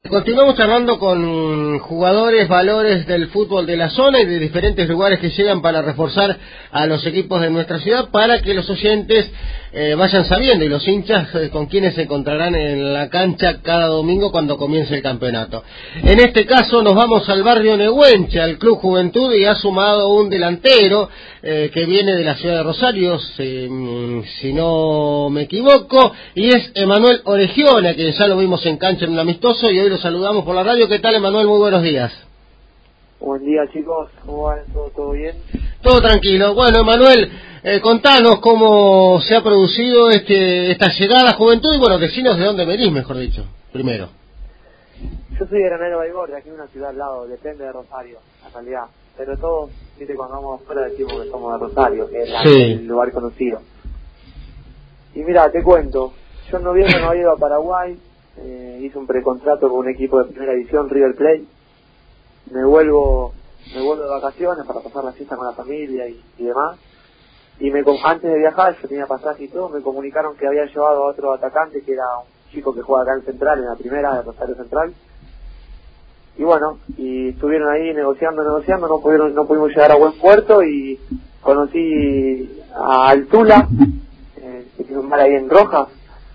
Continuamos charlando con jugadores, valores del fútbol de la zona y de diferentes lugares que llegan para reforzar a los equipos de nuestra ciudad, para que los oyentes vayan sabiendo, y los hinchas con quienes se encontrarán en la cancha cada domingo cuando comience el campeonato. En este caso nos vamos al barrio Nehuenche, al Club Juventud, y ha sumado un delantero que viene de la ciudad de Rosario, si no me equivoco, y es Emanuel Oregiona, que ya lo vimos en cancha en un amistoso, y hoy lo saludamos por la radio. ¿Qué tal, Emanuel? Muy buenos días. Buen día, chicos. ¿Cómo van? ¿Todo bien? Todo tranquilo. Bueno, Emanuel, contanos cómo se ha producido esta llegada a Juventud, y bueno, decinos de dónde venís, mejor dicho, primero. Yo soy de Granero Baigorria, aquí en una ciudad al lado, depende de Rosario, en realidad. Pero todos, viste, cuando vamos afuera decimos que somos de Rosario, que es el lugar conocido. Y mira, te cuento, yo en noviembre me había ido a Paraguay, hice un precontrato con un equipo de primera división, River Plate. Me vuelvo de vacaciones para pasar la fiesta con la familia y demás. Y antes de viajar, yo tenía pasaje y todo, me comunicaron que había llevado a otro atacante, que era un chico que juega acá en Central, en la primera de Rosario Central. Y bueno, y estuvieron ahí negociando, no pudimos llegar a buen puerto, y conocí a Altula, que tiene un bar ahí en Rojas,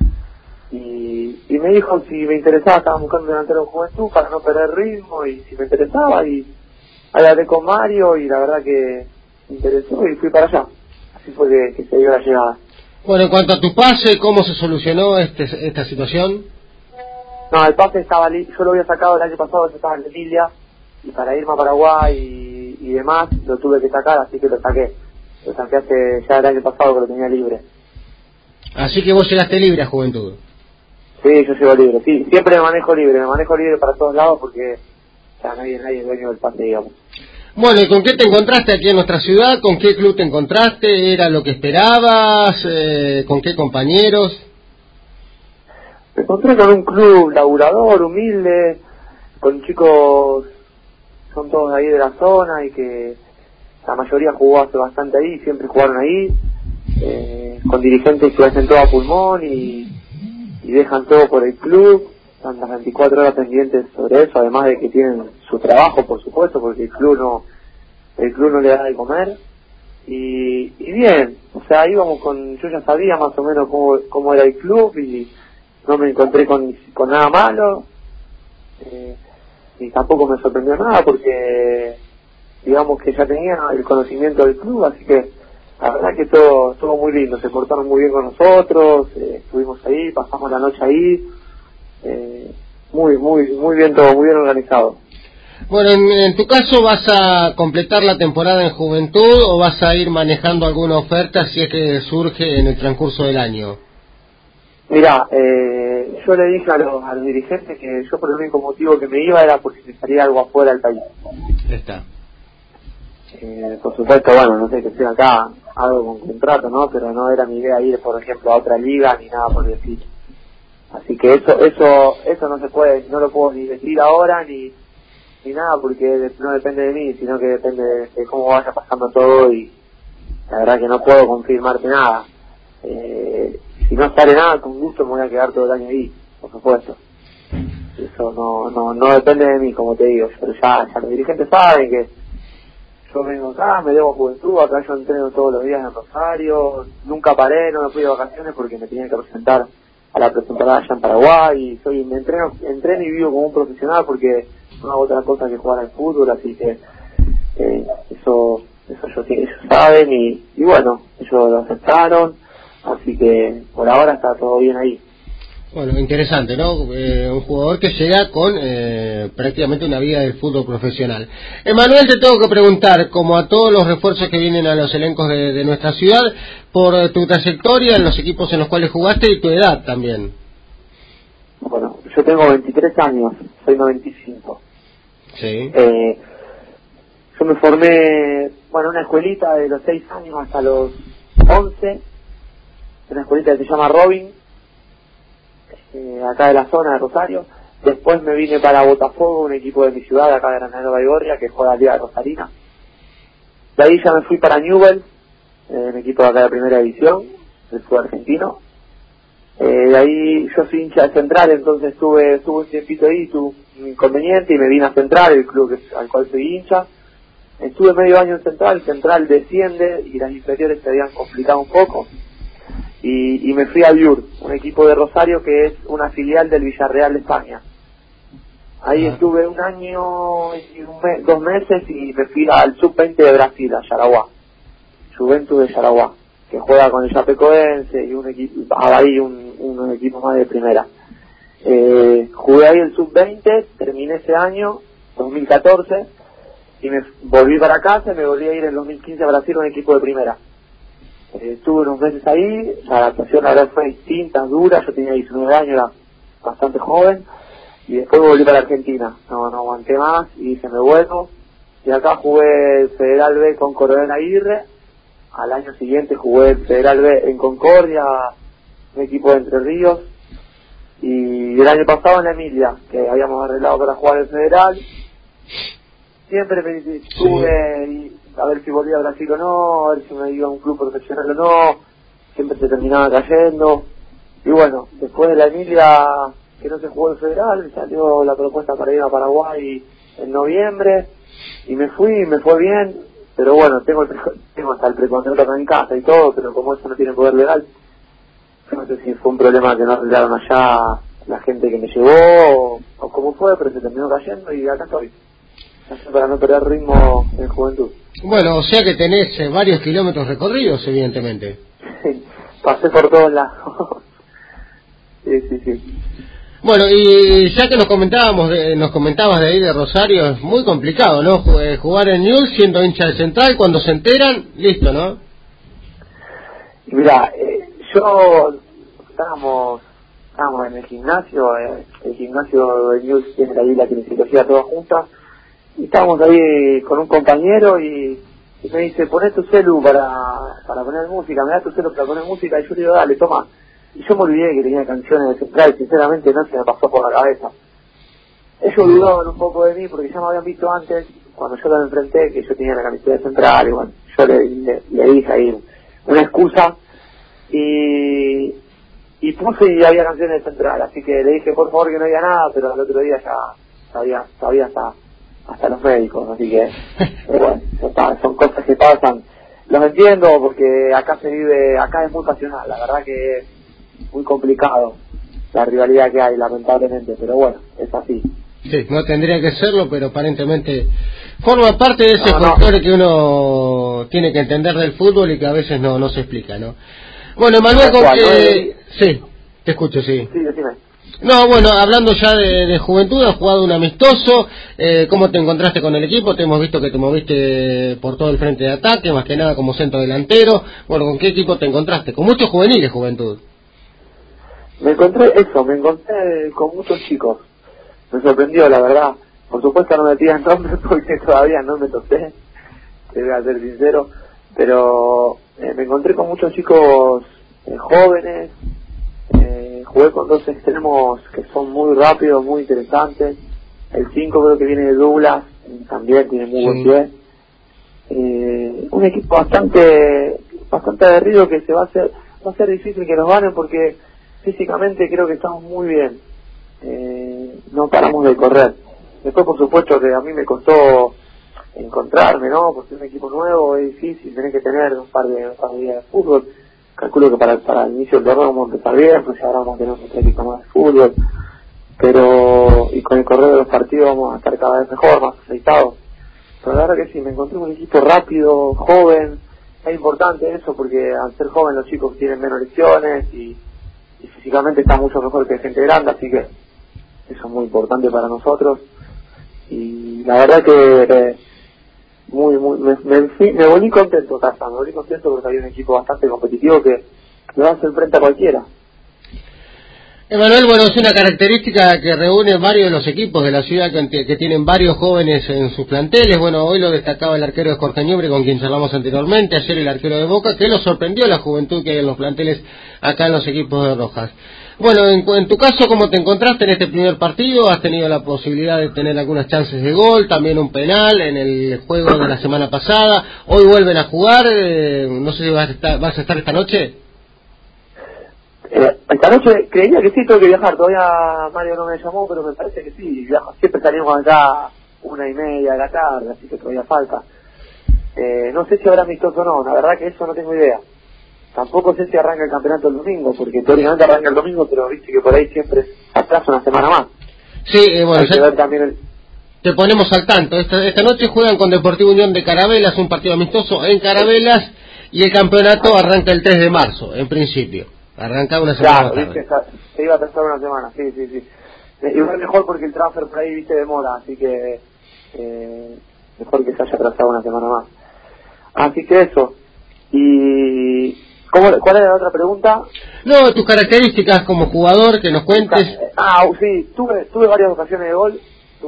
y me dijo si me interesaba, estaba buscando un delantero de Juventud para no perder ritmo, y si me interesaba, y hablé con Mario, y la verdad que me interesó, y fui para allá. Así fue que se dio la llegada. Bueno, en cuanto a tu pase, ¿cómo se solucionó esta situación? No, el pase estaba yo lo había sacado el año pasado, yo estaba en Emilia, y para irme a Paraguay y demás, lo tuve que sacar, así que lo saqué hace ya el año pasado, que lo tenía libre. Así que vos llegaste libre a Juventud. Sí, yo llego libre, sí, siempre me manejo libre para todos lados, porque ya nadie es dueño del pase, digamos. Bueno, ¿y con qué te encontraste aquí en nuestra ciudad? ¿Con qué club te encontraste? ¿Era lo que esperabas? ¿Con qué compañeros? Me encontré con un club laburador, humilde, con chicos, son todos de ahí de la zona, y que la mayoría jugó hace bastante ahí, siempre jugaron ahí, con dirigentes que hacen todo a pulmón y dejan todo por el club, están las 24 horas pendientes sobre eso, además de que tienen su trabajo, por supuesto, porque el club no le da de comer. Y bien, o sea, yo ya sabía más o menos cómo era el club, y no me encontré con nada malo, y tampoco me sorprendió nada, porque digamos que ya tenía el conocimiento del club, así que la verdad que todo muy lindo, se portaron muy bien con nosotros, estuvimos ahí, pasamos la noche ahí, muy bien todo, muy bien organizado. Bueno, en tu caso, ¿vas a completar la temporada en Juventud o vas a ir manejando alguna oferta si es que surge en el transcurso del año? Mirá, yo le dije a los dirigentes que yo por el único motivo que me iba era porque me salía algo afuera del país. Está. Por supuesto, bueno, no sé que sea acá algo con contrato, ¿no? Pero no era mi idea ir, por ejemplo, a otra liga ni nada por decir. Así que eso no se puede, no lo puedo ni decir ahora ni nada, porque no depende de mí, sino que depende de cómo vaya pasando todo, y la verdad que no puedo confirmarte nada. Si no sale nada, con gusto me voy a quedar todo el año ahí, por supuesto. Eso no depende de mí, como te digo, pero ya los dirigentes saben que yo vengo acá, me debo a Juventud, acá yo entreno todos los días en Rosario, nunca paré, no me fui de vacaciones porque me tenía que presentar a la pretemporada allá en Paraguay, y entreno y vivo como un profesional, porque no hago otra cosa que jugar al fútbol, así que eso ellos saben, y bueno, ellos lo aceptaron, así que por ahora está todo bien ahí. Bueno, interesante, ¿no? Un jugador que llega con prácticamente una vida del fútbol profesional. Emanuel, te tengo que preguntar, como a todos los refuerzos que vienen a los elencos de nuestra ciudad, por tu trayectoria en los equipos en los cuales jugaste y tu edad también. Bueno, yo tengo 23 años, soy 95. Sí. Yo me formé, en una escuelita de los 6 años hasta los 11, una escuelita que se llama Robin, acá de la zona de Rosario. Después me vine para Botafogo, un equipo de mi ciudad, acá de Granero Baigorria, que juega la Liga Rosarina. De ahí ya me fui para Newell's, un equipo de acá de primera división, del fútbol argentino. De ahí yo soy hincha de Central, entonces estuve un tiempito ahí, tuve un inconveniente y me vine a Central, el club al cual soy hincha. Estuve medio año en Central desciende y las inferiores se habían complicado un poco. Y me fui a Biur, un equipo de Rosario que es una filial del Villarreal de España. Ahí estuve un año y 2 meses y me fui al sub-20 de Brasil, a Jaraguá, Juventus de Jaraguá, que juega con el Chapecoense y un equipo, ahí un equipo más de primera. Jugué ahí el sub-20, terminé ese año, 2014, y me volví para casa y me volví a ir en 2015 a Brasil, un equipo de primera. Estuve unos meses ahí, la adaptación la verdad fue distinta, dura, yo tenía 19 años, era bastante joven, y después volví para Argentina, no aguanté más y dije me vuelvo, y acá jugué el Federal B con Coronel Aguirre, al año siguiente jugué el Federal B en Concordia, un equipo de Entre Ríos, y el año pasado en la Emilia, que habíamos arreglado para jugar el Federal, siempre me estuve a ver si volvía a Brasil o no, a ver si me iba a un club profesional o no, siempre se terminaba cayendo, y bueno, después de la Emilia, que no se jugó el Federal, salió la propuesta para ir a Paraguay en noviembre, y me fui, me fue bien, pero bueno, tengo hasta el precontrato acá en casa y todo, pero como eso no tiene poder legal, yo no sé si fue un problema que no arreglaron allá la gente que me llevó, o cómo fue, pero se terminó cayendo y acá estoy, para no perder ritmo en juventud. Bueno, o sea que tenés varios kilómetros recorridos, evidentemente. Pasé por todos lados. Sí. Bueno, y ya que nos comentabas de ahí de Rosario, es muy complicado, ¿no? Jugar en Newell's siendo hincha de Central, cuando se enteran, listo, ¿no? Mira, estábamos en el gimnasio de Newell's tiene ahí la kinesiología toda junta, y estábamos ahí con un compañero y me dice, poné tu celu para poner música, me da tu celu para poner música, y yo le digo, dale, toma. Y yo me olvidé que tenía canciones de Central, sinceramente no se me pasó por la cabeza. Ellos dudaban un poco de mí porque ya me habían visto antes, cuando yo los enfrenté, que yo tenía la camiseta de Central, y bueno, yo le dije ahí una excusa, y puse y había canciones de Central, así que le dije por favor que no había nada, pero al otro día ya sabía hasta los médicos, así que bueno, son cosas que pasan. Los entiendo porque acá es muy pasional, la verdad que es muy complicado la rivalidad que hay, lamentablemente, pero bueno, es así. Sí, no tendría que serlo, pero aparentemente forma parte de ese folclore que uno tiene que entender del fútbol y que a veces no se explica, ¿no? Bueno, Manuel, sí, te escucho, sí. Sí, decime. No, bueno, hablando ya de juventud, has jugado un amistoso, ¿cómo te encontraste con el equipo? Te hemos visto que te moviste por todo el frente de ataque, más que nada como centro delantero. Bueno, ¿con qué equipo te encontraste? Con muchos juveniles, Juventud. Me encontré con muchos chicos. Me sorprendió, la verdad. Por supuesto no me pidan nombres porque todavía no me tocé, te voy a ser sincero, pero me encontré con muchos chicos jóvenes. Jugué con 2 extremos que son muy rápidos, muy interesantes. El 5 creo que viene de Douglas, también tiene muy buen pie. Un equipo bastante aguerrido que va a ser difícil que nos ganen porque físicamente creo que estamos muy bien. No paramos de correr. Después por supuesto que a mí me costó encontrarme, ¿no? Porque es un equipo nuevo, es difícil, tenés que tener un par de días de fútbol. Calculo que para el inicio del torneo vamos a empezar bien, pues ahora vamos a tener un equipo más de fútbol, pero y con el correr de los partidos vamos a estar cada vez mejor, más aceitados. Pero la verdad que sí, me encontré un equipo rápido, joven. Es importante eso porque al ser joven los chicos tienen menos lesiones y físicamente están mucho mejor que gente grande, así que eso es muy importante para nosotros. Y la verdad que me volví contento, Casa, me volví contento porque había un equipo bastante competitivo que le va a hacer frente a cualquiera. Emanuel, bueno, es una característica que reúne varios de los equipos de la ciudad que tienen varios jóvenes en sus planteles. Bueno, hoy lo destacaba el arquero de Jorge Ñuble, con quien charlamos anteriormente, ayer el arquero de Boca, que lo sorprendió la juventud que hay en los planteles acá en los equipos de Rojas. Bueno, en tu caso, ¿cómo te encontraste en este primer partido? ¿Has tenido la posibilidad de tener algunas chances de gol, también un penal en el juego de la semana pasada? Hoy vuelven a jugar, no sé si vas a estar esta noche. Esta noche creía que sí, tengo que viajar. Todavía Mario no me llamó, pero me parece que sí. Viajo. Siempre salimos acá 1:30 de la tarde, así que todavía falta. No sé si habrá amistoso o no, la verdad que eso no tengo idea. Tampoco sé si arranca el campeonato el domingo, porque teóricamente arranca el domingo, pero viste que por ahí siempre atrasa una semana más. Sí, bueno, hay que ver también te ponemos al tanto. Esta noche juegan con Deportivo Unión de Carabelas, un partido amistoso en Carabelas, y el campeonato arranca el 3 de marzo, en principio. Arranca una semana claro, más tarde. Viste, se iba a atrasar una semana, sí. Igual mejor porque el transfer por ahí, viste, demora, así que mejor que se haya atrasado una semana más. Así que eso. ¿Y cuál era la otra pregunta? No, tus características como jugador, que nos cuentes. Sí, tuve varias ocasiones de gol.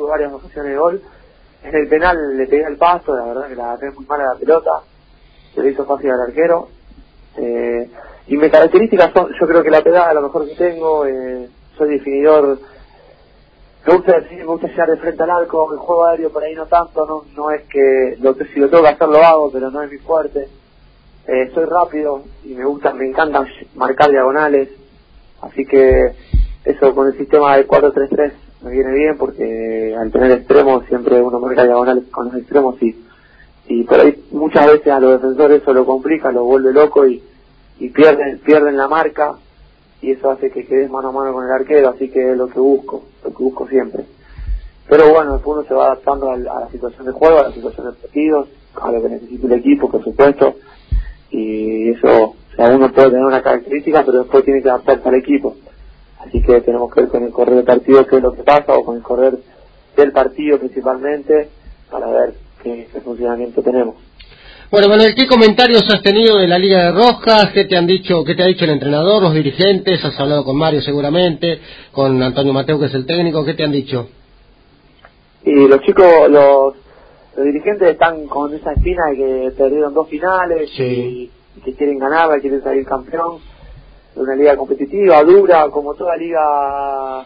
En el penal le pegué al pasto, la verdad que la agarré muy mal a la pelota. Se le hizo fácil al arquero. Y mis características son, yo creo que la pegada es lo mejor que tengo. Soy definidor. Me gusta llegar de frente al arco. El juego aéreo por ahí no tanto. No es que si lo tengo que hacer lo hago, pero no es mi fuerte. Soy rápido y me encanta marcar diagonales, así que eso con el sistema de 4-3-3 me viene bien, porque al tener extremos siempre uno marca diagonales con los extremos y por ahí muchas veces a los defensores eso lo complica, lo vuelve loco y pierden la marca, y eso hace que quedes mano a mano con el arquero, así que es lo que busco siempre. Pero bueno, después uno se va adaptando a la situación de juego, a la situación de partidos, a lo que necesita el equipo, por supuesto. Y eso, o sea, uno puede tener una característica, pero después tiene que adaptarse al equipo. Así que tenemos que ver con el correr del partido qué es lo que pasa, o con el correr del partido principalmente, para ver qué funcionamiento tenemos. Bueno, Manuel, ¿qué comentarios has tenido de la Liga de Rojas? ¿Qué te ha dicho el entrenador, los dirigentes? ¿Has hablado con Mario seguramente, con Antonio Mateo, que es el técnico? ¿Qué te han dicho? Y los chicos, los dirigentes están con esa espina de que perdieron 2 finales, sí, y que quieren ganarla, quieren salir campeón de una liga competitiva, dura, como toda liga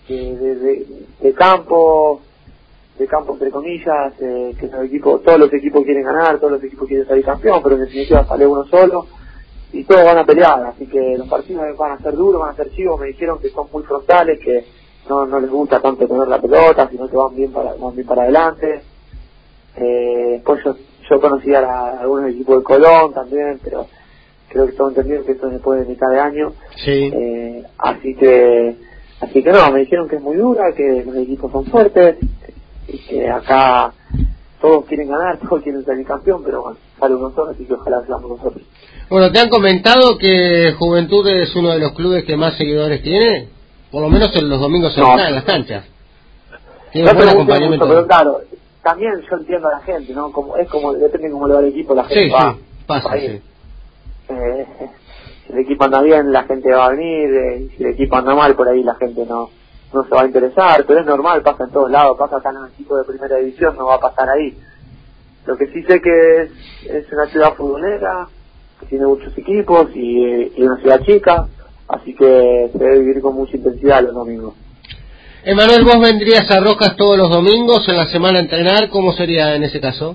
de campo entre comillas, que todos los equipos quieren ganar, todos los equipos quieren salir campeón, pero en definitiva sale uno solo y todos van a pelear, así que los partidos van a ser duros, van a ser chivos. Me dijeron que son muy frontales, que no les gusta tanto tener la pelota, sino que van bien para adelante. Después yo conocía a algunos equipos de Colón también, pero creo que todos entendieron que esto es después de mitad de año. Sí. Así que no, me dijeron que es muy dura, que los equipos son fuertes, y que acá todos quieren ganar, todos quieren salir campeón, pero bueno, sale uno solo, así que ojalá seamos nosotros. Bueno, ¿te han comentado que Juventud es uno de los clubes que más seguidores tiene? Por lo menos en los domingos en las canchas. Tiene un buen acompañamiento. Pero claro, también yo entiendo a la gente, ¿no? Depende cómo le va el equipo, la gente va. Sí, pasa, sí. Si el equipo anda bien, la gente va a venir, si el equipo anda mal, por ahí la gente no se va a interesar, pero es normal, pasa en todos lados, pasa acá en un equipo de primera división, no va a pasar ahí. Lo que sí sé que es una ciudad futbolera, que tiene muchos equipos y una ciudad chica, así que se debe vivir con mucha intensidad los domingos. Emanuel, ¿vos vendrías a Rojas todos los domingos en la semana a entrenar? ¿Cómo sería en ese caso?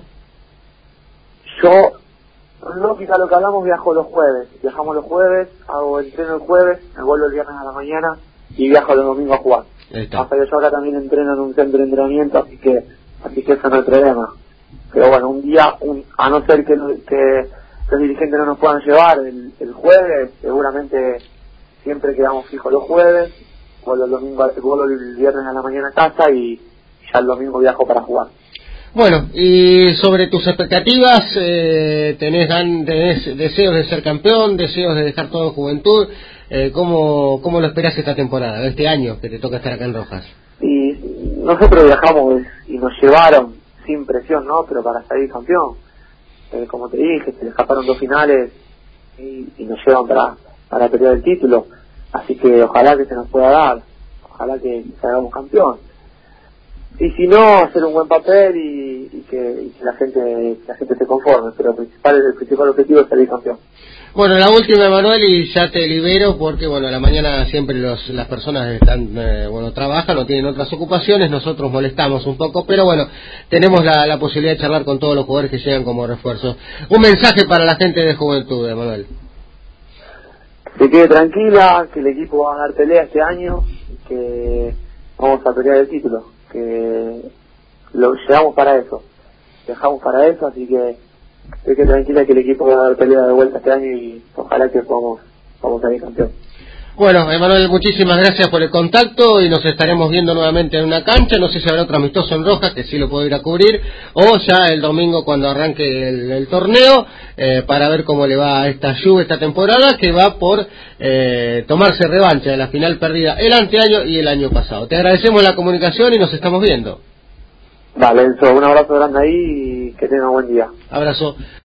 Yo, lógica, lo que hablamos, viajamos los jueves, hago entreno el jueves, me vuelvo el viernes a la mañana y viajo los domingos a jugar. Hasta que yo acá también entreno en un centro de entrenamiento, así que eso no es problema. Pero bueno, un día, a no ser que los dirigentes no nos puedan llevar el jueves, seguramente siempre quedamos fijos los jueves, vuelvo el viernes a la mañana a casa y ya el domingo viajo para jugar. Bueno, y sobre tus expectativas, ¿tenés deseos de ser campeón, deseos de dejar todo en Juventud? ¿Cómo lo esperás esta temporada, este año que te toca estar acá en Rojas? Y nosotros viajamos y nos llevaron sin presión, ¿no? Pero para salir campeón. Como te dije, se le escaparon 2 finales y nos llevan para pelear el título. Así que ojalá que se nos pueda dar, ojalá que salgamos campeón. Y si no, hacer un buen papel y que la gente se conforme, pero el principal objetivo es salir campeón. Bueno, la última, Manuel, y ya te libero porque, bueno, a la mañana siempre las personas están, trabajan o tienen otras ocupaciones, nosotros molestamos un poco, pero bueno, tenemos la posibilidad de charlar con todos los jugadores que llegan como refuerzo. Un mensaje para la gente de Juventud, Manuel. se quede tranquila, que el equipo va a dar pelea este año, que vamos a pelear el título, que lo llegamos para eso, dejamos para eso, así que se quede tranquila que el equipo va a dar pelea de vuelta este año y ojalá que podamos salir campeón. Bueno, Emanuel, muchísimas gracias por el contacto y nos estaremos viendo nuevamente en una cancha. No sé si habrá otro amistoso en Rojas, que sí lo puedo ir a cubrir, o ya el domingo cuando arranque el torneo, para ver cómo le va a esta Juve esta temporada, que va por tomarse revancha de la final perdida el anteaño y el año pasado. Te agradecemos la comunicación y nos estamos viendo. Vale, Enzo, un abrazo grande ahí y que tenga un buen día. Abrazo.